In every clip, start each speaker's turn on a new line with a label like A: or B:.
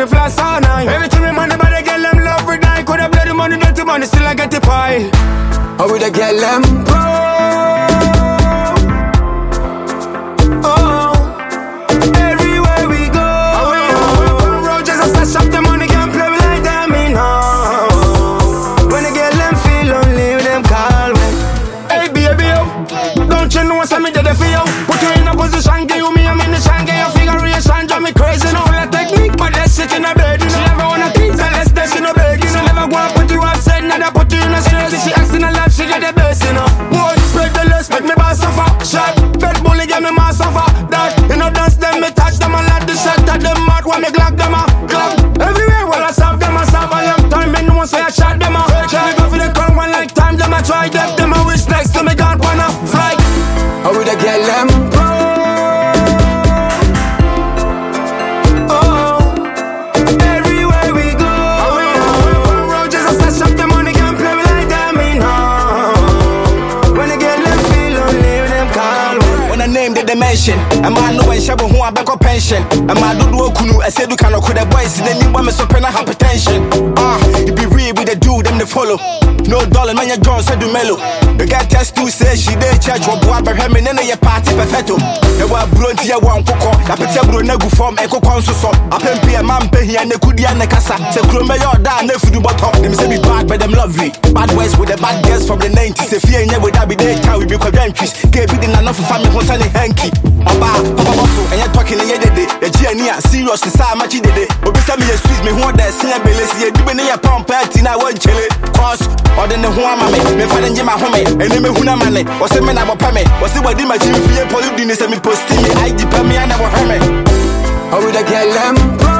A: flash all night. Everything with money, but they get them love with night. Could have bloody money, dirty money, still I get the pile. How would I get them pro? Oh, everywhere we go. Road just a stash up the money, can't play with like that, me no. When I get them feel lonely, them call me. Hey baby, yo, don't you know what's me dead for you? Put you in a position, give you me, I'm in the shank, get your figuration, drive me crazy, no. Full of technique, but that shit in a bed, you know. She never wanna think, so let's dash in a bed, you know. Never go and put you upset, never put you in a stress. She asking a lot, she get the best, you know. Boy, spread the less, make me boss suffer. Shot, bed bully, get me mass suffer. That, you know, dance them, me touch them, I like the shot at them out, when me glock them, glock. Everywhere, well, I serve them, a long time, me know, so I shot them, Try go for the crown, one like time, them, I try, death them, I wish next to me, God, wanna fly. How would I get them? Dimension, a man no one shabo who I back up pension. A man do kunu, I said you cannot could the boys, then you want me so pen hypertension. You be real with the dude, them the follow. No dollar, man, your girl said do mellow. The guy test to say she did church or boy, but him and your party perfecto. They were blunt here one coco, I put a blue negu form, echo consul. I can be a man pay here and they could be a casa. Say, Crume, you're down, never do but talk. Them say be bad, but them love you. Bad boys with the bad girls from the 90s. If you ain't with that be daytime, we be quite countries. Gave it enough for family concerning hanky. Oba, Papa Bosso, and you're talking the other day. The Giania, serious, the side match did it. But beside me, a Swiss, me who that senior Belissi, you been in your pump, and I won't chill it. Cause, or then the Huama, me find my home, and then me Huna money, was a man about Pame, was the wedding my Jimmy for Polydinus and me posting me, I depend me, I never heard me. How would I get them?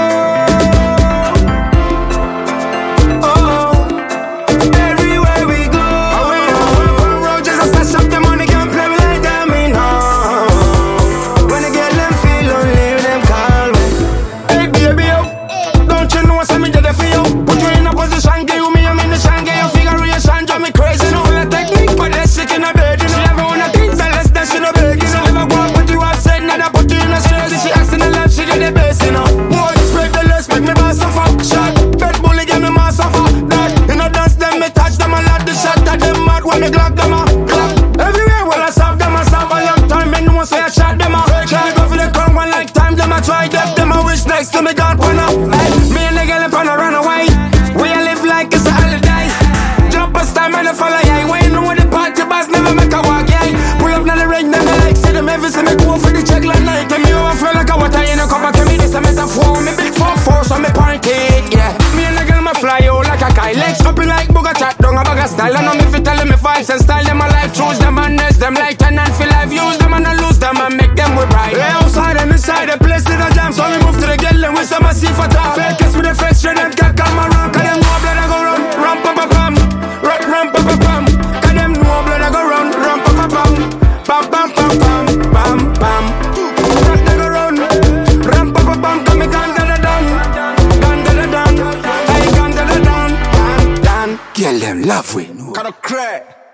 A: Try death them, I wish next to me God wanna. Me and the girl wanna run away. We a live like it's a holiday. Jump a time and a follow, yeah. When you know what the party bus never make a walk, yeah. Pull up now the ring, then the like. See them every time me go for the check like night. Tell me how I feel like a water in a cup of me. This a metaphor, me big 4-4, so me point it, yeah. Me and the girl, me fly out like a kite. Legs up like Booga chat, down a bag of style. I know me fi tell them me vibes and style them a life. Choose them and nest them like 10 and feel life. Use them and I lose them and make them with pride. Lay outside and inside the place little jam. So we move to the girl and we some a see for top. Fakers with the face straight and can't come around. Cause them know blood I go run, rum pa pa pam, rum pa pa pam. Cause them know blood I go run, rum pa pa pam, pam pam pam pam pam pam. Blood I go run, rum pa pa pam. Cause me gun da da dun, gun da da dun, hey gun da da dun, dun dun. Girl them love we. Kind of crack.